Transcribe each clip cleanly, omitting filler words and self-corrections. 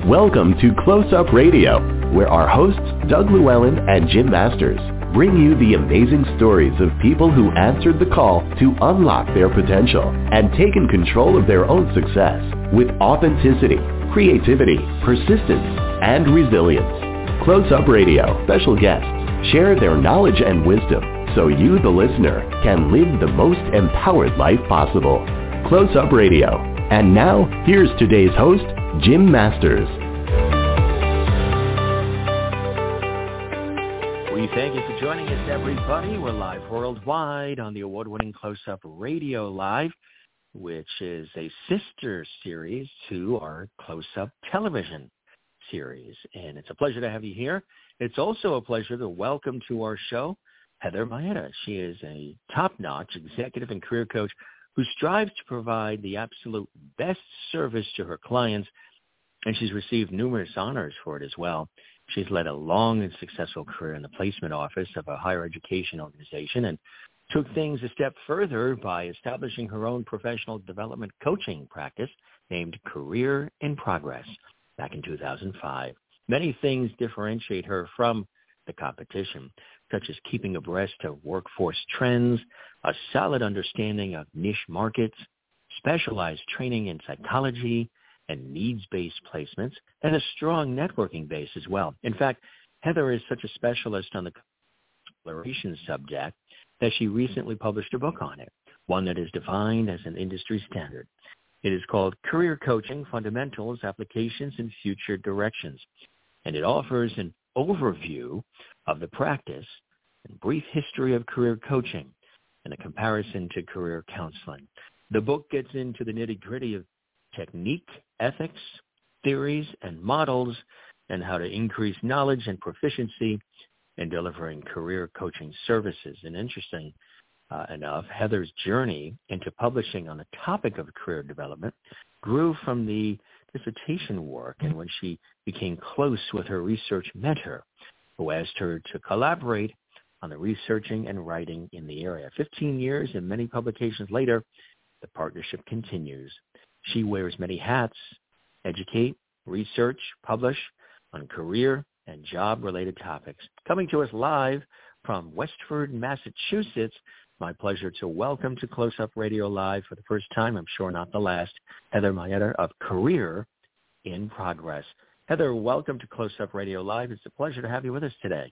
Welcome to Close Up Radio, where our hosts, Doug Llewellyn and Jim Masters, bring you the amazing stories of people who answered the call to unlock their potential and taken control of their own success with authenticity, creativity, persistence, and resilience. Close Up Radio special guests share their knowledge and wisdom so you, the listener, can live the most empowered life possible. Close Up Radio. And now, here's today's host, Jim Masters. We thank you for joining us, everybody. We're live worldwide on the award-winning Close-Up Radio Live, which is a sister series to our Close-Up television series. And it's a pleasure to have you here. It's also a pleasure to welcome to our show Heather Maeda. She is a top-notch executive and career coach who strives to provide the absolute best service to her clients, and she's received numerous honors for it as well. She's led a long and successful career in the placement office of a higher education organization and took things a step further by establishing her own professional development coaching practice named Career in Progress back in 2005. Many things differentiate her from the competition, such as keeping abreast of workforce trends, a solid understanding of niche markets, specialized training in psychology and needs-based placements, and a strong networking base as well. In fact, Heather is such a specialist on the exploration subject that she recently published a book on it, one that is defined as an industry standard. It is called Career Coaching, Fundamentals, Applications, and Future Directions, and it offers an overview of the practice and brief history of career coaching and a comparison to career counseling. The book gets into the nitty-gritty of technique, ethics, theories, and models, and how to increase knowledge and proficiency in delivering career coaching services. And interesting enough, Heather's journey into publishing on the topic of career development grew from the dissertation work and when she became close with her research mentor, who asked her to collaborate on the researching and writing in the area. 15 years and many publications later, the partnership continues. She wears many hats: educate, research, publish on career and job-related topics. Coming to us live from Westford, Massachusetts, my pleasure to welcome to Close-Up Radio Live for the first time, I'm sure not the last, Heather Maeda of Career in Progress. Heather, welcome to Close-Up Radio Live. It's a pleasure to have you with us today.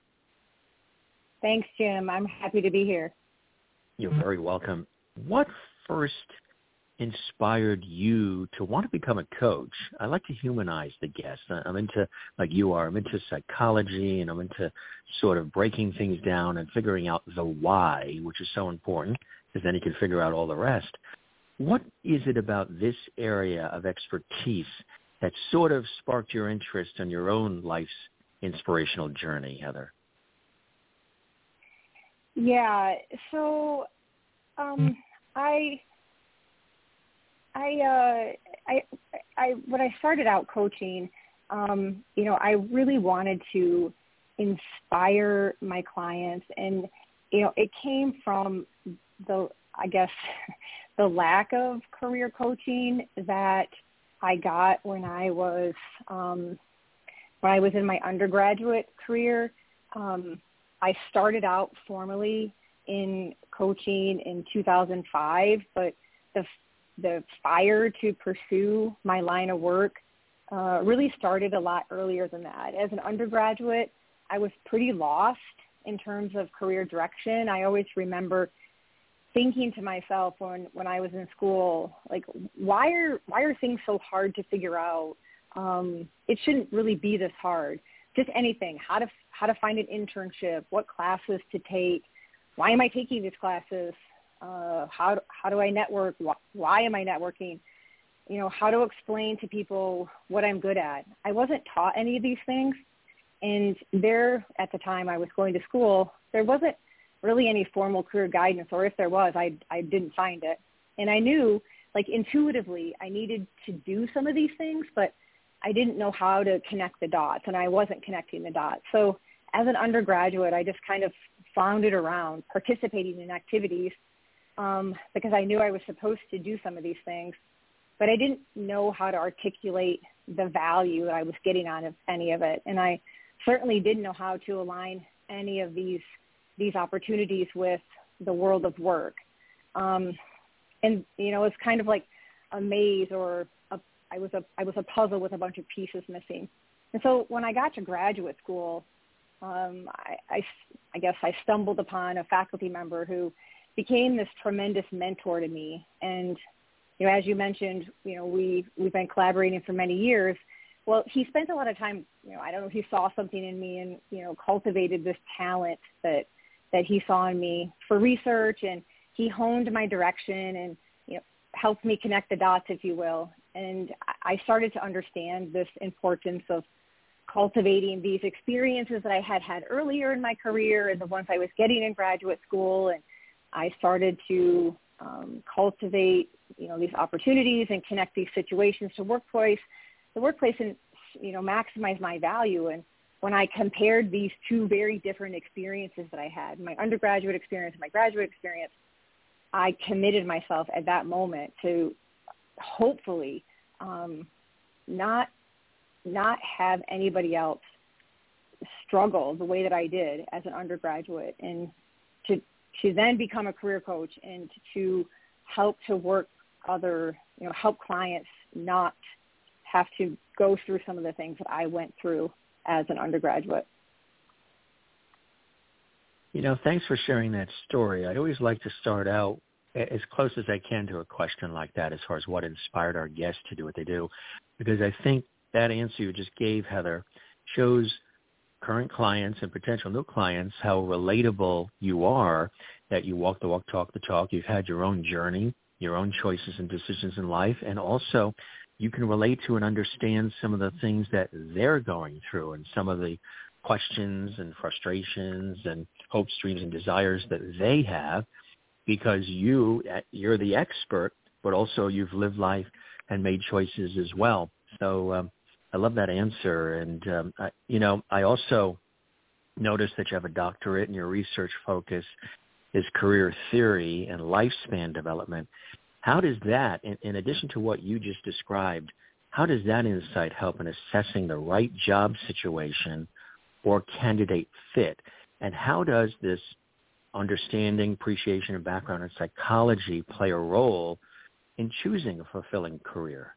Thanks, Jim. I'm happy to be here. You're very welcome. What first inspired you to want to become a coach? I like to humanize the guest. I'm into, like you are, I'm into psychology, and I'm into sort of breaking things down and figuring out the why, which is so important, because then you can figure out all the rest. What is it about this area of expertise that sort of sparked your interest in your own life's inspirational journey, Heather? Yeah, so when I started out coaching, I really wanted to inspire my clients, and it came from the lack of career coaching that I got when I was in my undergraduate career. I started out formally in coaching in 2005, but the fire to pursue my line of work really started a lot earlier than that. As an undergraduate, I was pretty lost in terms of career direction. I always remember thinking to myself when I was in school, like, why are things so hard to figure out? It shouldn't really be this hard. Just anything, how to find an internship, what classes to take, why am I taking these classes, how do I network, why am I networking, how to explain to people what I'm good at. I wasn't taught any of these things, and at the time I was going to school, there wasn't really any formal career guidance, or if there was, I didn't find it. And I knew, like, intuitively I needed to do some of these things, but I didn't know how to connect the dots, and I wasn't connecting the dots. So as an undergraduate, I just kind of floundered around participating in activities because I knew I was supposed to do some of these things, but I didn't know how to articulate the value that I was getting out of any of it. And I certainly didn't know how to align any of these opportunities with the world of work. And, it's kind of like a maze, or I was a puzzle with a bunch of pieces missing. And so when I got to graduate school, I guess I stumbled upon a faculty member who became this tremendous mentor to me. And, as you mentioned, we've been collaborating for many years. Well, he spent a lot of time, I don't know if he saw something in me and, cultivated this talent that he saw in me for research, and he honed my direction and, helped me connect the dots, if you will. And I started to understand this importance of cultivating these experiences that I had earlier in my career and the ones I was getting in graduate school. And I started to cultivate, these opportunities and connect these situations to the workplace and, maximize my value. And when I compared these two very different experiences that I had, my undergraduate experience and my graduate experience, I committed myself at that moment to hopefully not have anybody else struggle the way that I did as an undergraduate, and to then become a career coach and to help to work help clients not have to go through some of the things that I went through as an undergraduate. Thanks for sharing that story. I'd always like to start out as close as I can to a question like that, as far as what inspired our guests to do what they do, because I think that answer you just gave, Heather, shows current clients and potential new clients how relatable you are, that you walk the walk, talk the talk. You've had your own journey, your own choices and decisions in life, and also you can relate to and understand some of the things that they're going through and some of the questions and frustrations and hopes, dreams, and desires that they have, because you're the expert, but also you've lived life and made choices as well. So I love that answer. And, I also noticed that you have a doctorate and your research focus is career theory and lifespan development. How does that, in addition to what you just described, how does that insight help in assessing the right job situation or candidate fit? And how does this understanding, appreciation, and background in psychology play a role in choosing a fulfilling career?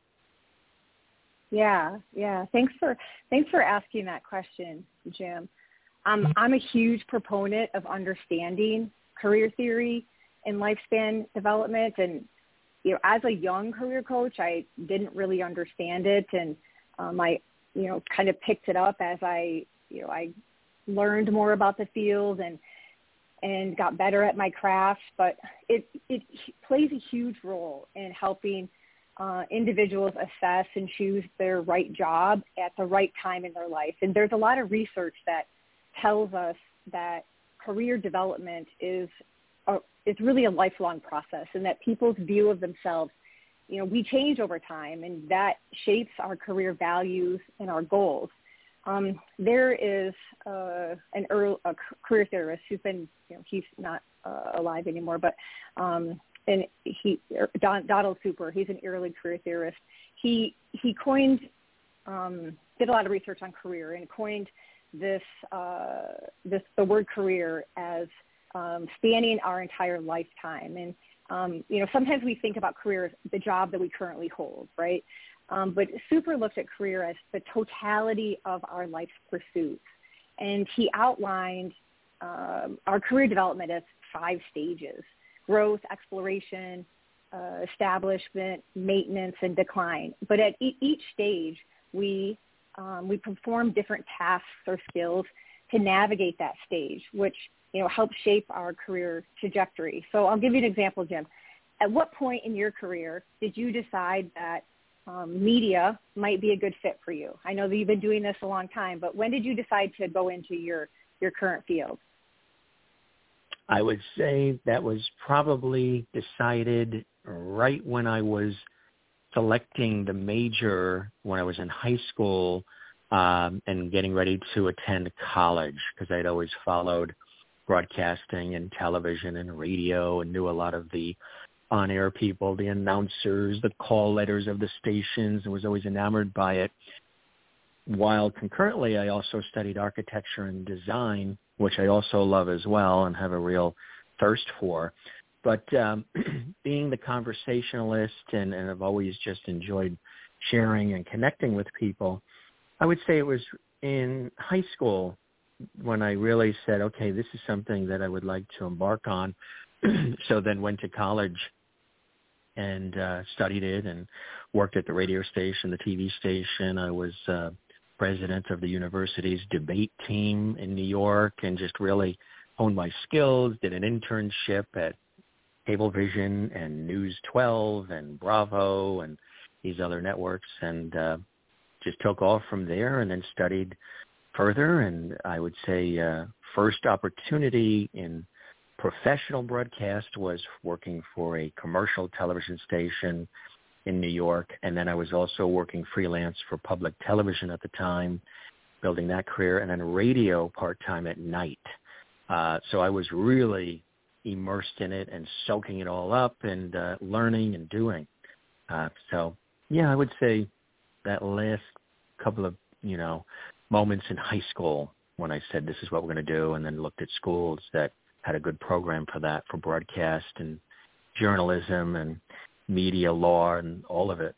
Yeah. Thanks for asking that question, Jim. I'm a huge proponent of understanding career theory and lifespan development. And, as a young career coach, I didn't really understand it. And I, kind of picked it up as I learned more about the field and got better at my craft. But it plays a huge role in helping individuals assess and choose their right job at the right time in their life. And there's a lot of research that tells us that career development is really a lifelong process, and that people's view of themselves, we change over time, and that shapes our career values and our goals. There is a career theorist who's been, he's not alive anymore, but and Donald Super, he's an early career theorist. He coined, did a lot of research on career, and coined the word career as spanning our entire lifetime. And sometimes we think about career as the job that we currently hold, right? But Super looked at career as the totality of our life's pursuits. And he outlined our career development as 5 stages: growth, exploration, establishment, maintenance, and decline. But at each stage, we perform different tasks or skills to navigate that stage, which helps shape our career trajectory. So I'll give you an example, Jim. At what point in your career did you decide that media might be a good fit for you? I know that you've been doing this a long time, but when did you decide to go into your current field? I would say that was probably decided right when I was selecting the major when I was in high school and getting ready to attend college, because I'd always followed broadcasting and television and radio and knew a lot of the on-air people, the announcers, the call letters of the stations, and was always enamored by it. While concurrently, I also studied architecture and design, which I also love as well and have a real thirst for. But being the conversationalist, and I've always just enjoyed sharing and connecting with people, I would say it was in high school when I really said, okay, this is something that I would like to embark on. So then went to college and studied it and worked at the radio station, the TV station. I was president of the university's debate team in New York and just really honed my skills, did an internship at Cablevision and News 12 and Bravo and these other networks, and just took off from there and then studied further. And I would say first opportunity in professional broadcast was working for a commercial television station in New York, and then I was also working freelance for public television at the time, building that career, and then radio part-time at night. So I was really immersed in it and soaking it all up and learning and doing. So, yeah, I would say that last couple of, moments in high school when I said this is what we're going to do, and then looked at schools that had a good program for that, for broadcast and journalism and media law and all of it.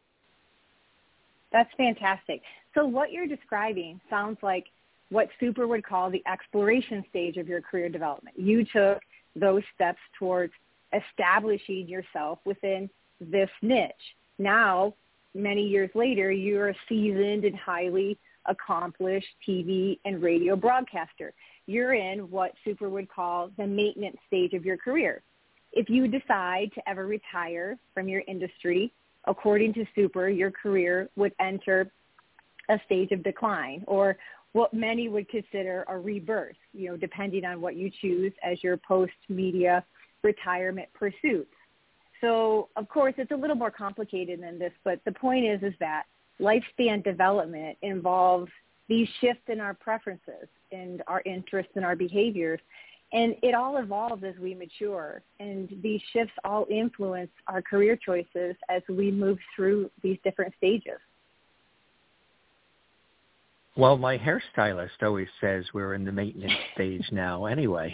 That's fantastic. So what you're describing sounds like what Super would call the exploration stage of your career development. You took those steps towards establishing yourself within this niche. Now, many years later, you're a seasoned and highly accomplished TV and radio broadcaster. You're in what Super would call the maintenance stage of your career. If you decide to ever retire from your industry, according to Super, your career would enter a stage of decline, or what many would consider a rebirth, depending on what you choose as your post-media retirement pursuits. So, of course, it's a little more complicated than this, but the point is that lifespan development involves these shifts in our preferences and our interests and our behaviors. And it all evolves as we mature. And these shifts all influence our career choices as we move through these different stages. Well, my hairstylist always says we're in the maintenance stage now anyway.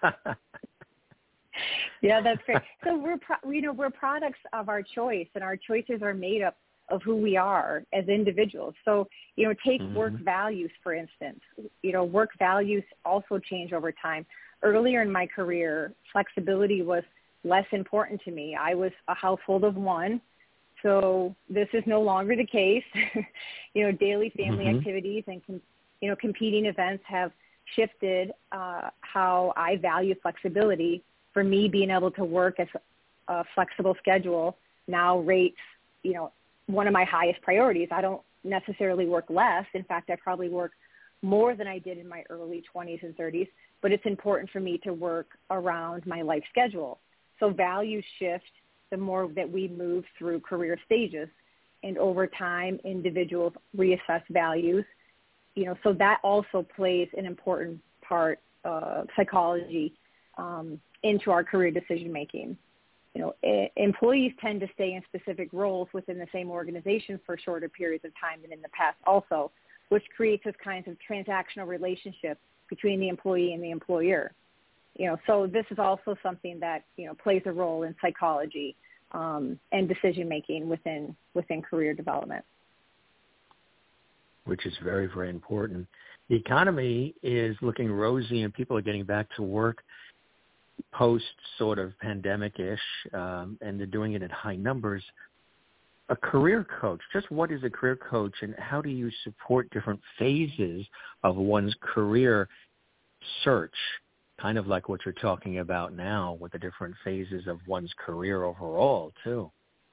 Yeah, that's great. So we're products of our choice, and our choices are made up of who we are as individuals. So, take work values, for instance. Work values also change over time. Earlier in my career, flexibility was less important to me. I was a household of one, so this is no longer the case. Daily family activities and, competing events have shifted how I value flexibility. For me, being able to work as a flexible schedule now rates, one of my highest priorities. I don't necessarily work less. In fact, I probably work more than I did in my early 20s and 30s, but it's important for me to work around my life schedule. So values shift the more that we move through career stages, and over time, individuals reassess values. So that also plays an important part of psychology into our career decision making. Employees tend to stay in specific roles within the same organization for shorter periods of time than in the past also, which creates this kind of transactional relationship between the employee and the employer. So this is also something that, plays a role in psychology and decision-making within career development. Which is very, very important. The economy is looking rosy and people are getting back to work post sort of pandemic-ish, and they're doing it in high numbers. A career coach, just what is a career coach, and how do you support different phases of one's career search, kind of like what you're talking about now with the different phases of one's career overall, too?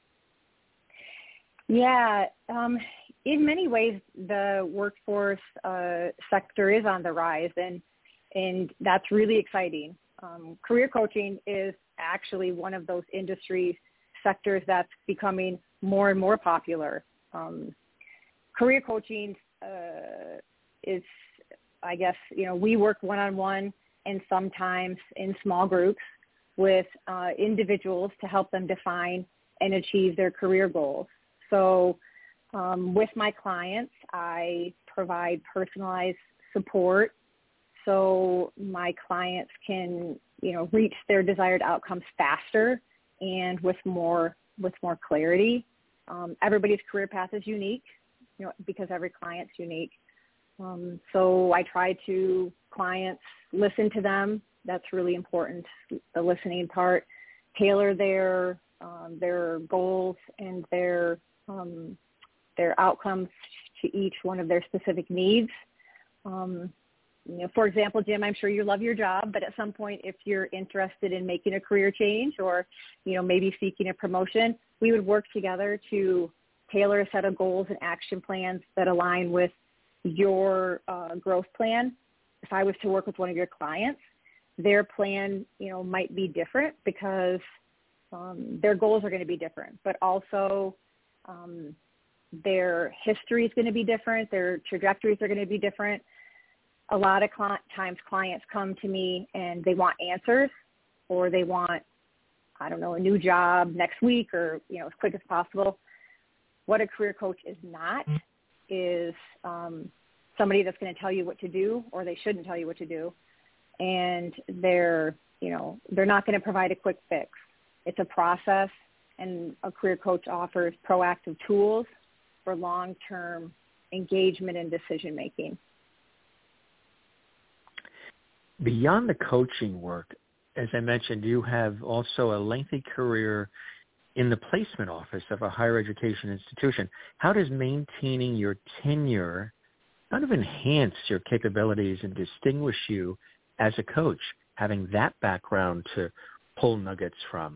Yeah, in many ways, the workforce sector is on the rise, and that's really exciting. Career coaching is actually one of those industry sectors that's becoming more and more popular. Career coaching is, I guess, we work one-on-one and sometimes in small groups with individuals to help them define and achieve their career goals. So with my clients, I provide personalized support so my clients can, reach their desired outcomes faster and with more clarity. Everybody's career path is unique, because every client's unique. So I try to clients listen to them. That's really important, the listening part. Tailor their goals and their outcomes to each one of their specific needs. For example, Jim, I'm sure you love your job, but at some point, if you're interested in making a career change or, maybe seeking a promotion, we would work together to tailor a set of goals and action plans that align with your growth plan. If I was to work with one of your clients, their plan, might be different because their goals are going to be different, but also their history is going to be different. Their trajectories are going to be different. A lot of times clients come to me and they want answers, or they want, a new job next week or, as quick as possible. What a career coach is not is somebody that's going to tell you what to do, or they shouldn't tell you what to do. And they're not going to provide a quick fix. It's a process, and a career coach offers proactive tools for long-term engagement and decision-making. Beyond the coaching work, as I mentioned, you have also a lengthy career in the placement office of a higher education institution. How does maintaining your tenure kind of enhance your capabilities and distinguish you as a coach, having that background to pull nuggets from?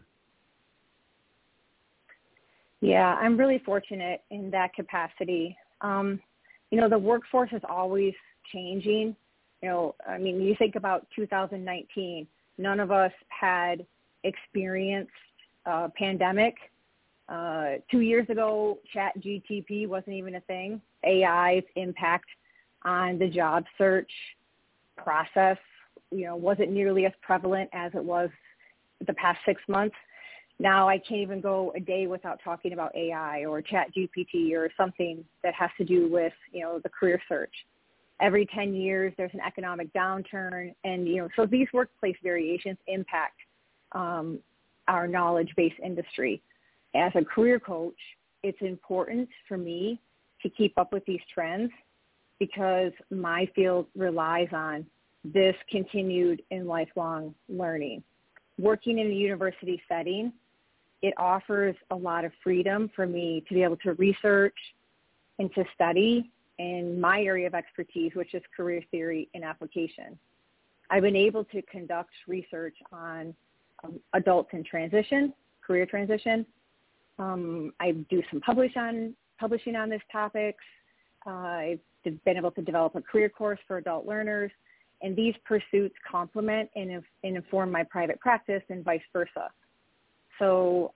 Yeah, I'm really fortunate in that capacity. The workforce is always changing. You think about 2019, none of us had experienced a pandemic. 2 years ago, ChatGPT wasn't even a thing. AI's impact on the job search process, wasn't nearly as prevalent as it was the past 6 months. Now I can't even go a day without talking about AI or ChatGPT or something that has to do with, the career search. Every 10 years, there's an economic downturn. And, so these workplace variations impact our knowledge-based industry. As a career coach, it's important for me to keep up with these trends because my field relies on this continued and lifelong learning. Working in a university setting, it offers a lot of freedom for me to be able to research and to study in my area of expertise, which is career theory and application. I've been able to conduct research on adults in transition, career transition. I do some publishing on this topics. I've been able to develop a career course for adult learners, and these pursuits complement and inform my private practice and vice versa. So,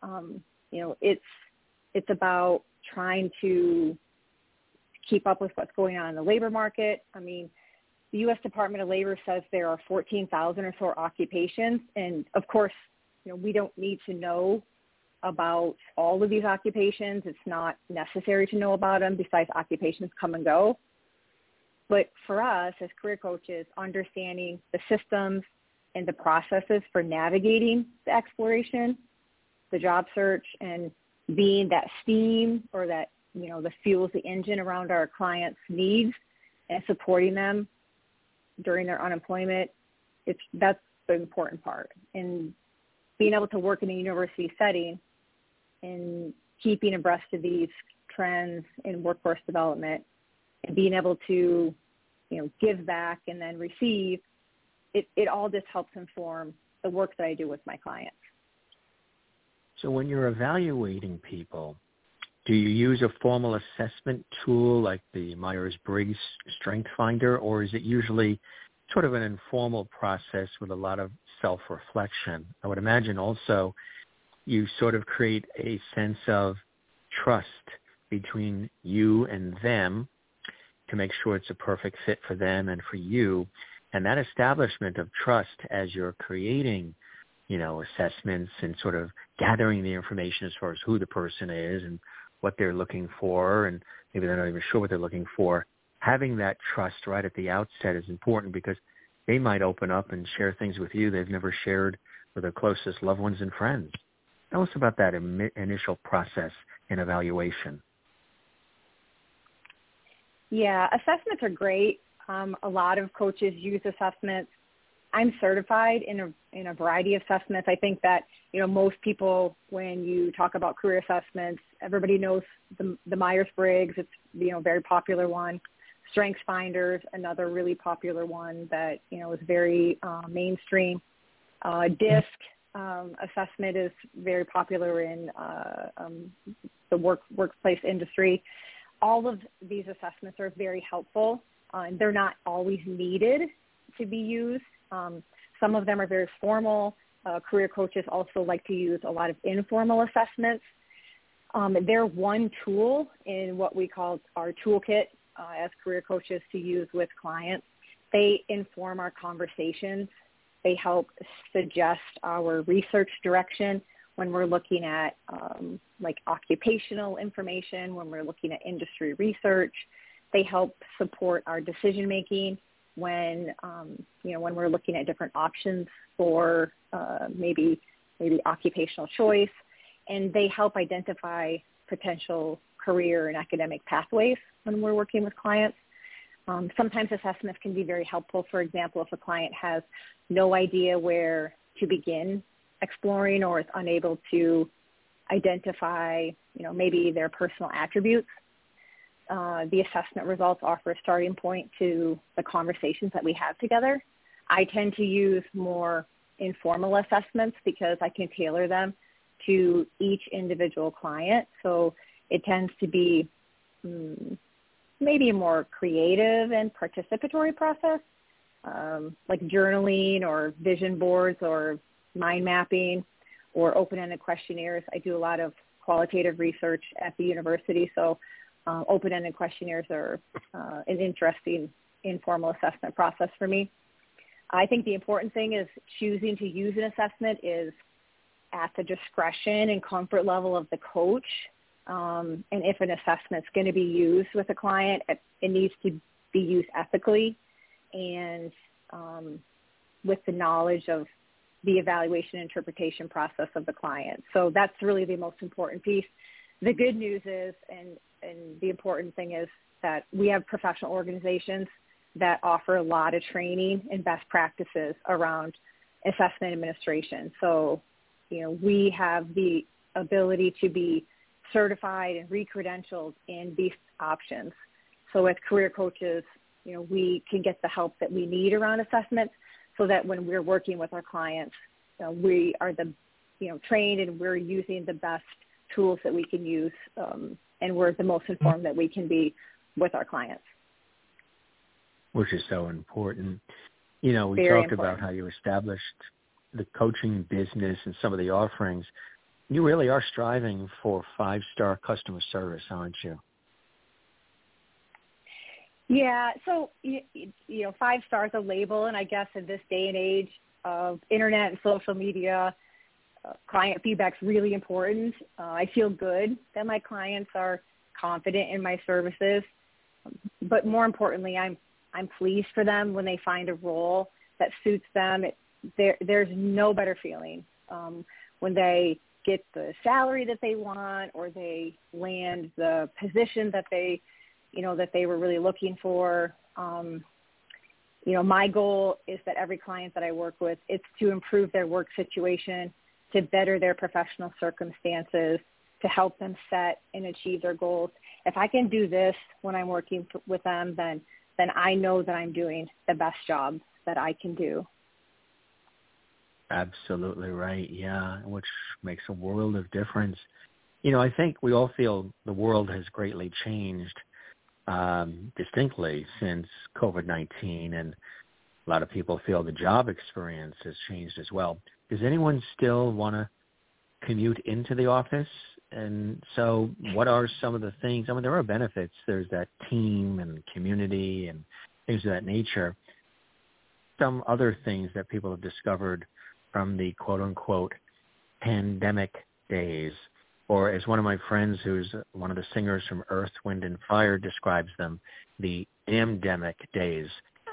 it's about trying to keep up with what's going on in the labor market. The U.S. Department of Labor says there are 14,000 or so occupations. And of course, we don't need to know about all of these occupations. It's not necessary to know about them. Besides, occupations come and go. But for us as career coaches, understanding the systems and the processes for navigating the exploration, the job search, and being that steam or that, the fuels the engine around our clients' needs and supporting them during their unemployment, that's the important part. And being able to work in a university setting and keeping abreast of these trends in workforce development and being able to, give back and then receive, it all just helps inform the work that I do with my clients. So when you're evaluating people, do you use a formal assessment tool like the Myers-Briggs Strength Finder, or is it usually sort of an informal process with a lot of self-reflection? I would imagine also you sort of create a sense of trust between you and them to make sure it's a perfect fit for them and for you. And that establishment of trust as you're creating, assessments and sort of gathering the information as far as who the person is and what they're looking for, and maybe they're not even sure what they're looking for. Having that trust right at the outset is important because they might open up and share things with you they've never shared with their closest loved ones and friends. Tell us about that initial process and evaluation. Yeah, assessments are great. A lot of coaches use assessments. I'm certified in a variety of assessments. I think that, most people, when you talk about career assessments, everybody knows the Myers-Briggs. It's, very popular one. StrengthsFinders, another really popular one that, is very mainstream. DISC assessment is very popular in the workplace industry. All of these assessments are very helpful. They're not always needed to be used. Some of them are very formal. Career coaches also like to use a lot of informal assessments. They're one tool in what we call our toolkit as career coaches to use with clients. They inform our conversations. They help suggest our research direction when we're looking at occupational information, when we're looking at industry research. They help support our decision making when we're looking at different options for maybe occupational choice, and they help identify potential career and academic pathways when we're working with clients. Sometimes assessments can be very helpful. For example, if a client has no idea where to begin exploring or is unable to identify, maybe their personal attributes, the assessment results offer a starting point to the conversations that we have together. I tend to use more informal assessments because I can tailor them to each individual client. So it tends to be maybe a more creative and participatory process, like journaling or vision boards or mind mapping or open-ended questionnaires. I do a lot of qualitative research at the university, so open-ended questionnaires are an interesting informal assessment process for me. I think the important thing is choosing to use an assessment is at the discretion and comfort level of the coach. And if an assessment is going to be used with a client, it needs to be used ethically and with the knowledge of the evaluation and interpretation process of the client. So that's really the most important piece. The good news is, and the important thing is that we have professional organizations that offer a lot of training and best practices around assessment administration. So, we have the ability to be certified and re-credentialed in these options. So as career coaches, we can get the help that we need around assessments so that when we're working with our clients, we are trained and we're using the best tools that we can use, and we're the most informed that we can be with our clients. Which is so important. We Very talked important. about how you established the coaching business and some of the offerings. You really are striving for 5-star customer service, aren't you? Yeah, so, 5 stars a label, and I guess in this day and age of internet and social media, client feedback is really important. I feel good that my clients are confident in my services, but more importantly, I'm pleased for them when they find a role that suits them. There's no better feeling when they get the salary that they want or they land the position that they were really looking for. My goal is that every client that I work with, it's to improve their work situation, to better their professional circumstances, to help them set and achieve their goals. If I can do this when I'm working with them, then I know that I'm doing the best job that I can do. Absolutely right, yeah, which makes a world of difference. I think we all feel the world has greatly changed distinctly since COVID-19, and a lot of people feel the job experience has changed as well. Does anyone still want to commute into the office? And so what are some of the things? There are benefits. There's that team and community and things of that nature. Some other things that people have discovered from the quote-unquote pandemic days, or as one of my friends who's one of the singers from Earth, Wind, and Fire describes them, the damdemic days.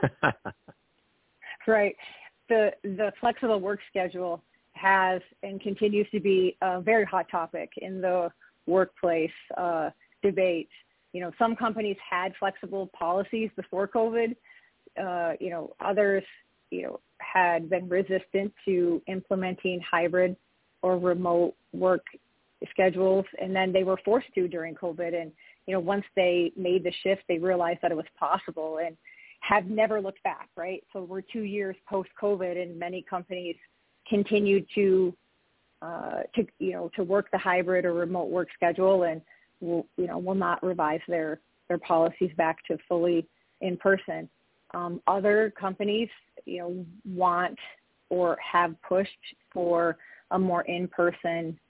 Right. The flexible work schedule has and continues to be a very hot topic in the workplace debate. You know, some companies had flexible policies before COVID. Others, had been resistant to implementing hybrid or remote work schedules, and then they were forced to during COVID. And, once they made the shift, they realized that it was possible and have never looked back, right? So we're 2 years post-COVID, and many companies continue to work the hybrid or remote work schedule, and will not revise their policies back to fully in person. Other companies, want or have pushed for a more in-person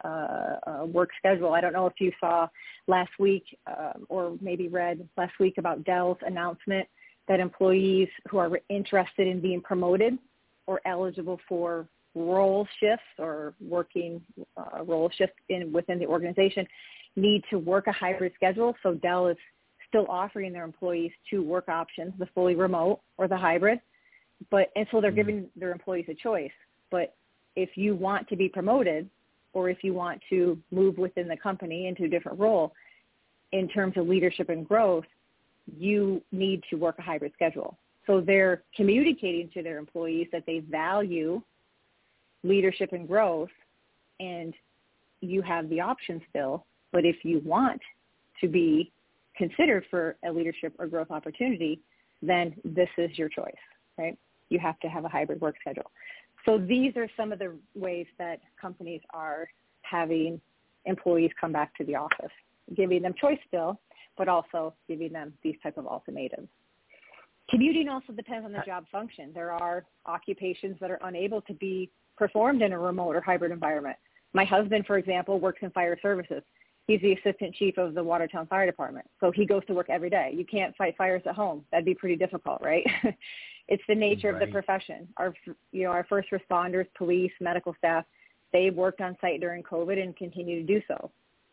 work schedule. I don't know if you saw last week or maybe read last week about Dell's announcement that employees who are interested in being promoted or eligible for role shifts or working role shifts within the organization need to work a hybrid schedule. So Dell is still offering their employees two work options, the fully remote or the hybrid. And so they're giving their employees a choice. But if you want to be promoted or if you want to move within the company into a different role in terms of leadership and growth, you need to work a hybrid schedule. So they're communicating to their employees that they value leadership and growth, and you have the option still. But if you want to be considered for a leadership or growth opportunity, then this is your choice, right? You have to have a hybrid work schedule. So these are some of the ways that companies are having employees come back to the office, giving them choice still, but also giving them these type of ultimatums. Commuting also depends on the job function. There are occupations that are unable to be performed in a remote or hybrid environment. My husband, for example, works in fire services. He's the assistant chief of the Watertown Fire Department. So he goes to work every day. You can't fight fires at home. That'd be pretty difficult, right? It's the nature of the profession. Our first responders, police, medical staff, they worked on site during COVID and continue to do so.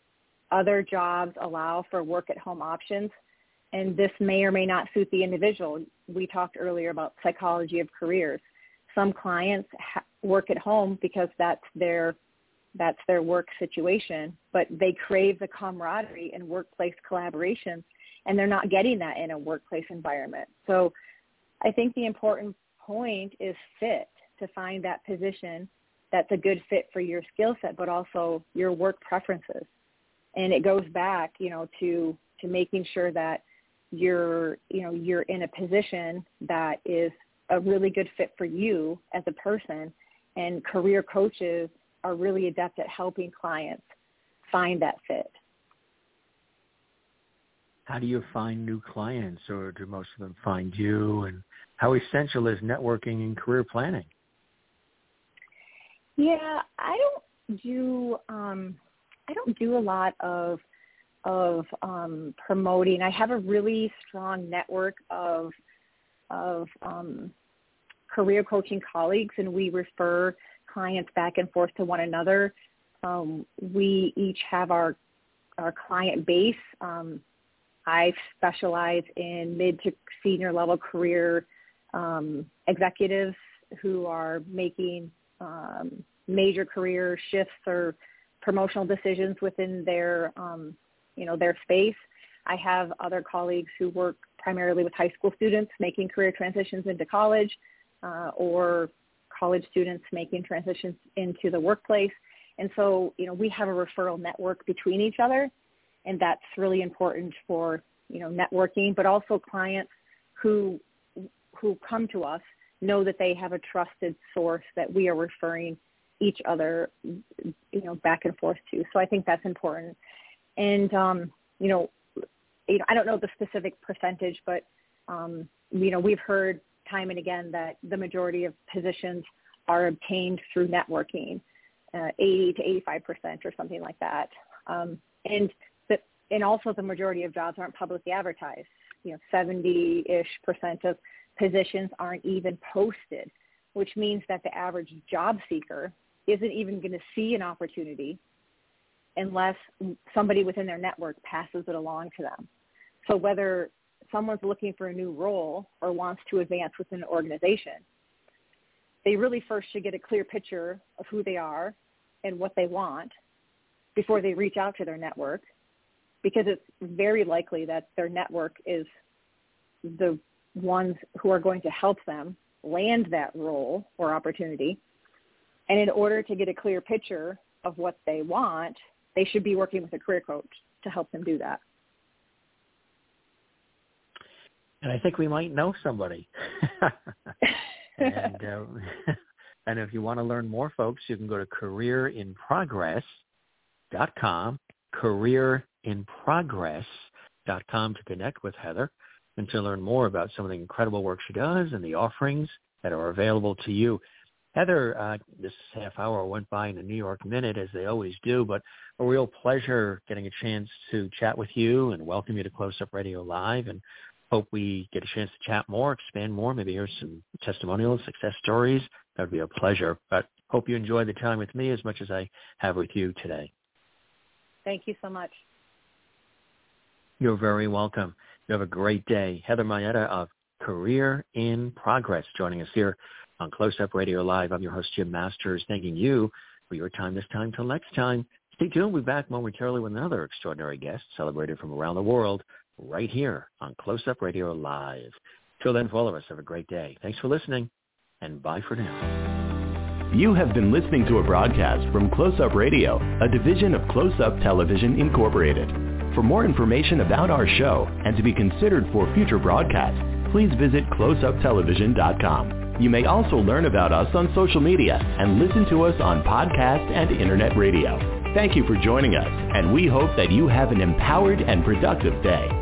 Other jobs allow for work at home options, and this may or may not suit the individual. We talked earlier about psychology of careers. Some clients work at home because that's their work situation, but they crave the camaraderie and workplace collaboration, and they're not getting that in a workplace environment. So I think the important point is fit, to find that position that's a good fit for your skill set, but also your work preferences. And it goes back, to making sure that you're in a position that is a really good fit for you as a person. And career coaches are really adept at helping clients find that fit. How do you find new clients, or do most of them find you? And how essential is networking in career planning? Yeah, I don't do a lot of promoting. I have a really strong network of career coaching colleagues, and we refer clients back and forth to one another. We each have our client base. I specialize in mid to senior level career executives who are making major career shifts or promotional decisions within their space. I have other colleagues who work primarily with high school students making career transitions into college, or college students making transitions into the workplace. And so, we have a referral network between each other, and that's really important for, networking, but also clients who come to us know that they have a trusted source that we are referring each other, back and forth to. So I think that's important. And, I don't know the specific percentage, but, we've heard time and again that the majority of positions are obtained through networking, 80 to 85% or something like that. And also the majority of jobs aren't publicly advertised. 70-ish% of positions aren't even posted which means that the average job seeker isn't even going to see an opportunity unless somebody within their network passes it along to them. So whether someone's looking for a new role or wants to advance within an organization, they really first should get a clear picture of who they are and what they want before they reach out to their network, because it's very likely that their network is the ones who are going to help them land that role or opportunity. And in order to get a clear picture of what they want, they should be working with a career coach to help them do that. And I think we might know somebody. And if you want to learn more, folks, you can go to careerinprogress.com, careerinprogress.com to connect with Heather and to learn more about some of the incredible work she does and the offerings that are available to you. Heather, this half hour went by in a New York minute, as they always do, but a real pleasure getting a chance to chat with you and welcome you to Close Up Radio Live, and hope we get a chance to chat more, expand more, maybe hear some testimonials, success stories. That would be a pleasure. But hope you enjoyed the time with me as much as I have with you today. Thank you so much. You're very welcome. You have a great day. Heather Mayetta of Career in Progress joining us here on Close Up Radio Live. I'm your host, Jim Masters, thanking you for your time this time. Till next time, stay tuned. We'll be back momentarily with another extraordinary guest celebrated from around the world right here on Close Up Radio Live. Till then, for all of us, have a great day. Thanks for listening, and bye for now. You have been listening to a broadcast from Close Up Radio, a division of Close Up Television Incorporated. For more information about our show and to be considered for future broadcasts, please visit closeuptelevision.com. You may also learn about us on social media and listen to us on podcast and internet radio. Thank you for joining us, and we hope that you have an empowered and productive day.